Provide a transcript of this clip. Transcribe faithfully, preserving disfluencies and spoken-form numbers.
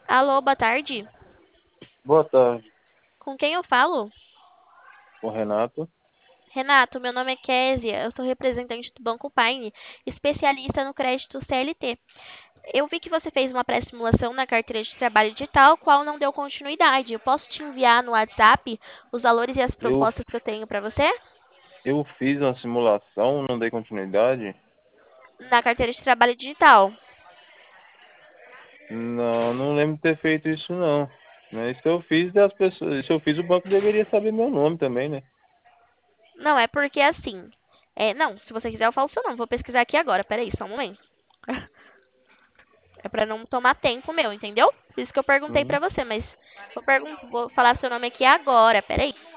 Alô, boa tarde. Boa tarde, Com quem eu falo? o Renato. Renato, meu nome é Késia, eu sou representante do Banco Paine, especialista no crédito C L T. Eu vi que você fez uma pré-simulação na carteira de trabalho digital, qual não deu continuidade. Eu posso te enviar no WhatsApp os valores e as Eu, propostas que eu tenho para você? eu fiz uma simulação, não dei continuidade? Na carteira de trabalho digital. Não, não lembro de ter feito isso não. Mas se eu fiz, as pessoas, se eu fiz, o banco deveria saber meu nome também, né? Não, é porque assim. É, não, se você quiser eu falo o seu nome. Vou pesquisar aqui agora. Peraí, só um momento. É pra não tomar tempo meu, entendeu? Por isso que eu perguntei pra Hum, você, mas vou, pergun vou falar seu nome aqui agora. Peraí.